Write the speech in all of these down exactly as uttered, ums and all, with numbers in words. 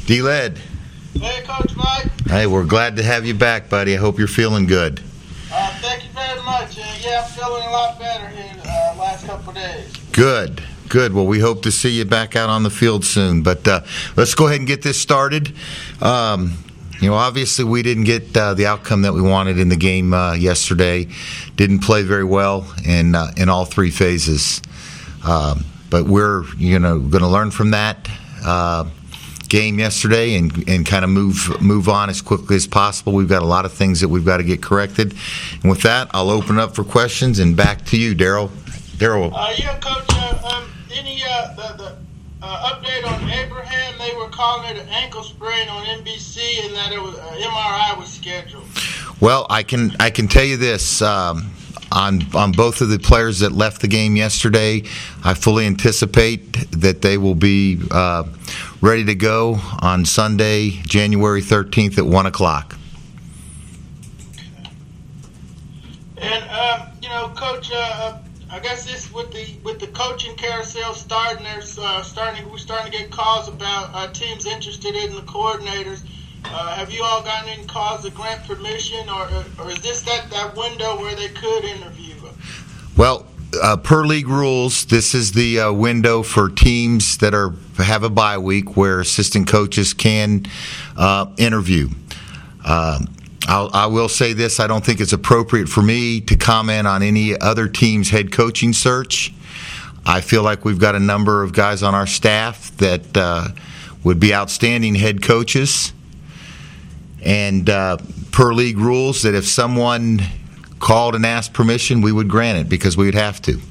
D-Led. Hey, Coach Mike. Hey, we're glad to have you back, buddy. I hope you're feeling good. Uh, thank you very much. Uh, yeah, I'm feeling a lot better here the uh, last couple of days. Good, good. Well, we hope to see you back out on the field soon. But uh, let's go ahead and get this started. Um, you know, obviously we didn't get uh, the outcome that we wanted in the game uh, yesterday. Didn't play very well in uh, in all three phases. Um, but we're, you know, going to learn from that uh, game yesterday and, and kind of move move on as quickly as possible. We've got a lot of things that we've got to get corrected. And with that, I'll open up for questions, and back to you, Daryl. Daryl. Uh, yeah, Coach, uh, um, any uh, the, the uh, update on Abraham? They were calling it an ankle sprain on N B C, and that it was, uh, M R I was scheduled. Well, I can I can tell you this. Um, On on both of the players that left the game yesterday, I fully anticipate that they will be uh, ready to go on Sunday, January thirteenth at one o'clock. And um, you know, Coach, uh, I guess this with the with the coaching carousel starting, there's uh, starting we're starting to get calls about uh, teams interested in the coordinators. Uh, have you all gotten any calls to grant permission, or or is this that, that window where they could interview? Well, uh, per league rules, this is the uh, window for teams that are have a bye week where assistant coaches can uh, interview. Uh, I'll, I will say this: I don't think it's appropriate for me to comment on any other team's head coaching search. I feel like we've got a number of guys on our staff that uh, would be outstanding head coaches. And uh, per league rules, that if someone called and asked permission, we would grant it because we would have to.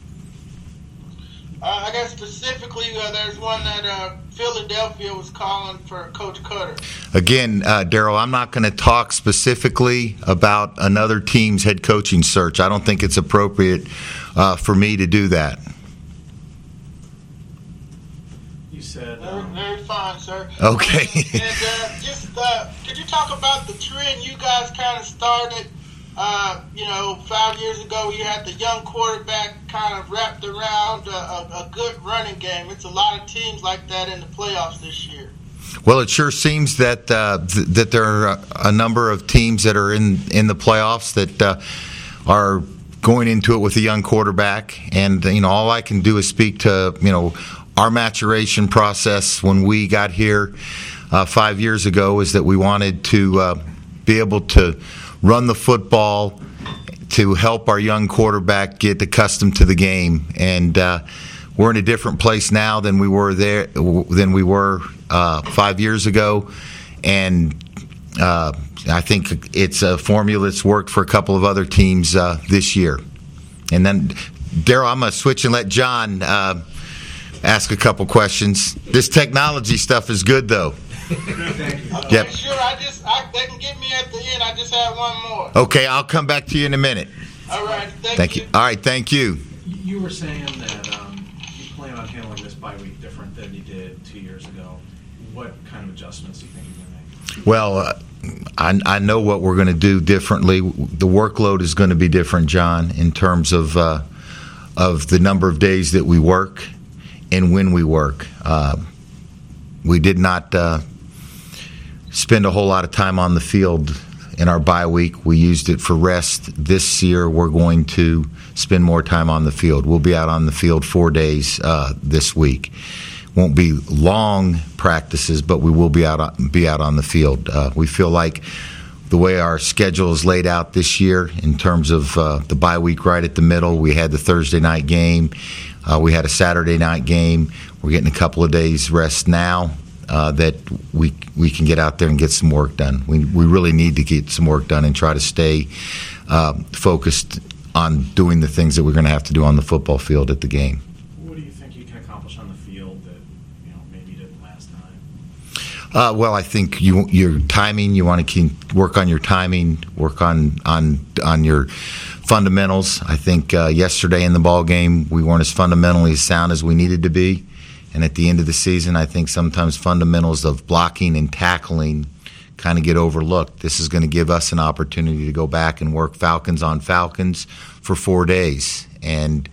Uh, I guess specifically, uh, there's one that uh, Philadelphia was calling for Coach Cutter. Again, uh, Daryl, I'm not going to talk specifically about another team's head coaching search. I don't think it's appropriate uh, for me to do that. You said very, very fine, sir. Okay. And, and uh, just uh, could you talk about the trend you guys kind of started? Uh, you know, five years ago, you had the young quarterback kind of wrapped around a, a, a good running game. It's a lot of teams like that in the playoffs this year. Well, it sure seems that uh, th- that there are a number of teams that are in, in the playoffs that uh, are going into it with a young quarterback. And, you know, all I can do is speak to, you know, our maturation process when we got here uh, five years ago is that we wanted to uh, be able to run the football to help our young quarterback get accustomed to the game. And uh, we're in a different place now than we were there than we were uh, five years ago. And uh, I think it's a formula that's worked for a couple of other teams uh, this year. And then, Daryl, I'm going to switch and let John uh, ask a couple questions. This technology stuff is good, though. Okay, yep. Sure. I just I, they can get me at the end. I just had one more. Okay, I'll come back to you in a minute. All right. Thank, thank you. you. All right. Thank you. You were saying that um, you plan on handling this bye week different than you did two years ago. What kind of adjustments do you think you're going to make? Well, uh, I, I know what we're going to do differently. The workload is going to be different, John, in terms of uh, of the number of days that we work and when we work. Uh, we did not uh, spend a whole lot of time on the field in our bye week. We used it for rest. This year, we're going to spend more time on the field. We'll be out on the field four days uh, this week. Won't be long practices, but we will be out be out on the field. Uh, we feel like the way our schedule is laid out this year in terms of uh, the bye week right at the middle, we had the Thursday night game. Uh, we had a Saturday night game. We're getting a couple of days rest now uh, that we we can get out there and get some work done. We we really need to get some work done and try to stay uh, focused on doing the things that we're going to have to do on the football field at the game. What do you think you can accomplish on the field that you know maybe you didn't last time? Uh, well, I think you, your timing. You want to keep, work on your timing, work on on on your fundamentals. I think uh, yesterday in the ball game we weren't as fundamentally sound as we needed to be, and at the end of the season, I think sometimes fundamentals of blocking and tackling kind of get overlooked. This is going to give us an opportunity to go back and work Falcons on Falcons for four days and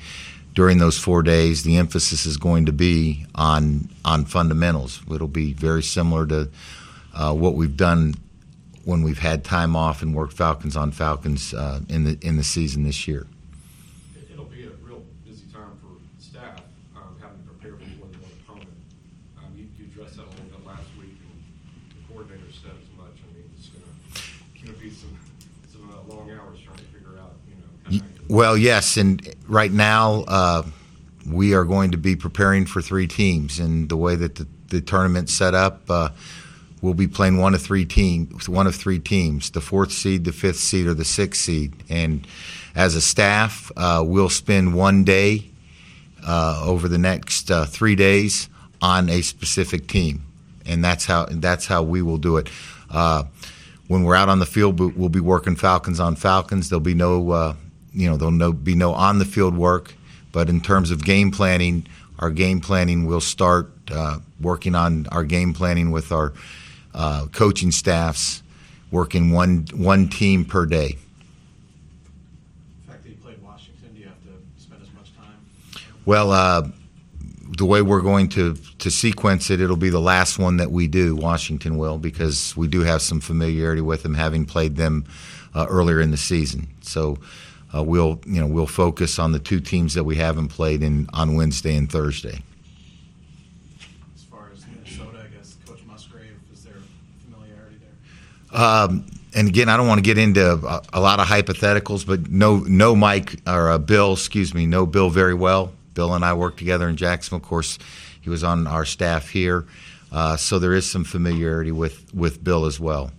during those four days, the emphasis is going to be on on fundamentals. It'll be very similar to uh, what we've done when we've had time off and worked Falcons on Falcons uh, in the in the season this year. It'll be a real busy time for staff um, having to prepare for one one opponent. Um, you, you addressed that a little bit last week, and the coordinator said as much. I mean, it's going to be some some uh, long hours trying to figure out, you know. Kind of Well, yes, and right now uh, we are going to be preparing for three teams, and the way that the, the tournament's set up, uh, we'll be playing one of three teams, one of three teams, the fourth seed, the fifth seed, or the sixth seed. And as a staff, uh, we'll spend one day uh, over the next uh, three days on a specific team, and that's how that's how we will do it. Uh, when we're out on the field, we'll be working Falcons on Falcons. There'll be no uh, You know, there'll no, be no on-the-field work, but in terms of game planning, our game planning will start uh, working on our game planning with our uh, coaching staffs, working one one team per day. The fact that you played Washington, do you have to spend as much time? Well, uh, the way we're going to, to sequence it, it'll be the last one that we do, Washington will, because we do have some familiarity with them, having played them uh, earlier in the season. So Uh, we'll, you know, we'll focus on the two teams that we haven't played in on Wednesday and Thursday. As far as Minnesota, I guess Coach Musgrave, is there familiarity there? Um, and again, I don't want to get into a, a lot of hypotheticals, but no, no Mike or uh, Bill, excuse me, know Bill very well. Bill and I worked together in Jacksonville. Of course, he was on our staff here, uh, so there is some familiarity with, with Bill as well.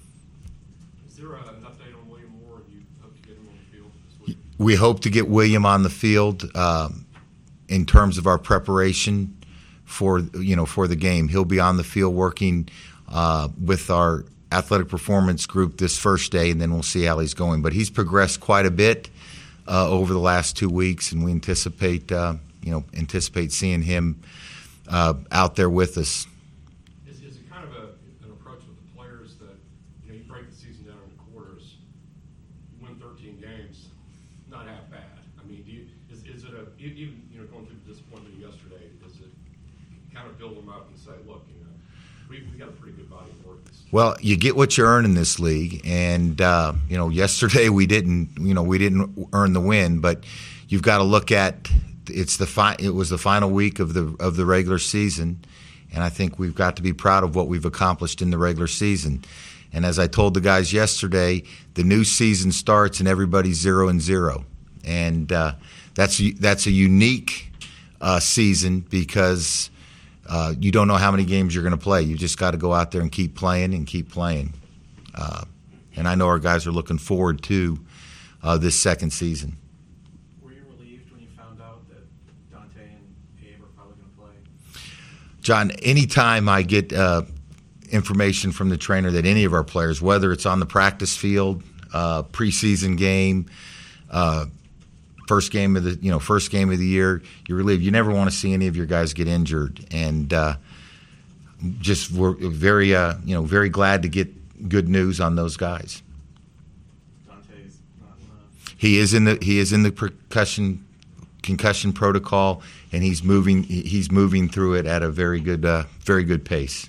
We hope to get William on the field um, in terms of our preparation for you know for the game. He'll be on the field working uh, with our athletic performance group this first day, and then we'll see how he's going. But he's progressed quite a bit uh, over the last two weeks, and we anticipate uh, you know anticipate seeing him uh, out there with us. Is, is it kind of a, an approach with the players that you know you break the season down into quarters, you win thirteen games? Not half bad. I mean, do you, is, is it a even you know going through the disappointment yesterday? Is it kind of build them up and say, look, you know, we we got a pretty good body of work. This well, you get what you earn in this league, and uh, you know, yesterday we didn't you know we didn't earn the win, but you've got to look at it's the fi- it was the final week of the of the regular season, and I think we've got to be proud of what we've accomplished in the regular season. And as I told the guys yesterday, the new season starts and everybody's zero and zero, and uh, that's that's a unique uh, season because uh, you don't know how many games you're going to play. You just got to go out there and keep playing and keep playing. Uh, and I know our guys are looking forward to uh, this second season. Were you relieved when you found out that Dante and Abe are probably going to play? John, anytime I get uh, information from the trainer that any of our players, whether it's on the practice field, uh, preseason game, uh, first game of the you know first game of the year, you're relieved. You never want to see any of your guys get injured, and uh, just we're very uh, you know very glad to get good news on those guys. Dante's not in the... He is in the he is in the percussion concussion protocol, and he's moving he's moving through it at a very good uh, very good pace.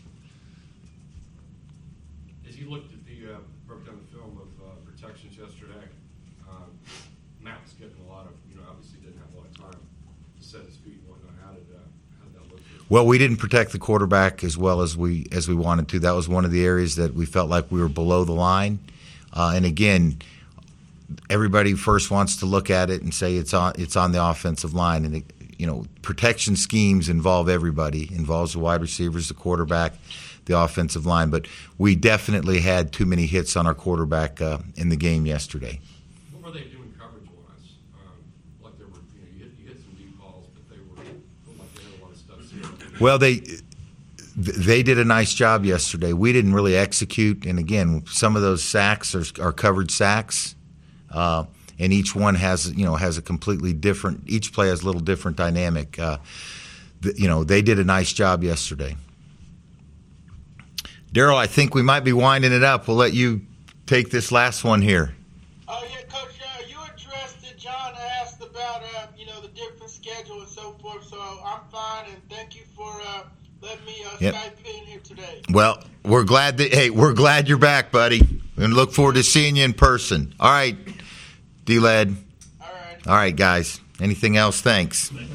Looked at the uh, broke down the film of uh, protections yesterday. Um, Matt was getting a lot of, you know, obviously didn't have a lot of time to set his feet and whatnot. How did uh, how did that look? Well, we didn't protect the quarterback as well as we as we wanted to. That was one of the areas that we felt like we were below the line. Uh, and again, everybody first wants to look at it and say it's on it's on the offensive line. And it, you know, protection schemes involve everybody. Involves the wide receivers, the quarterback, the offensive line, but we definitely had too many hits on our quarterback uh, in the game yesterday. What were they doing coverage-wise? Um, like they were, you know, you hit, you hit some deep balls, but they were like they had a lot of stuff. Well, they they did a nice job yesterday. We didn't really execute, and again, some of those sacks are, are covered sacks, uh, and each one has you know has a completely different. Each play has a little different dynamic. Uh, the, you know, they did a nice job yesterday. Daryl, I think we might be winding it up. We'll let you take this last one here. Oh, yeah, Coach, uh, you addressed it. John asked about, uh, you know, the difference so forth. So I'm fine, and thank you for uh, letting me uh, Yep. Skype in here today. Well, we're glad that hey, we're glad you're back, buddy, and look forward to seeing you in person. All right, D-Lad. All right. All right, guys. Anything else? Thanks.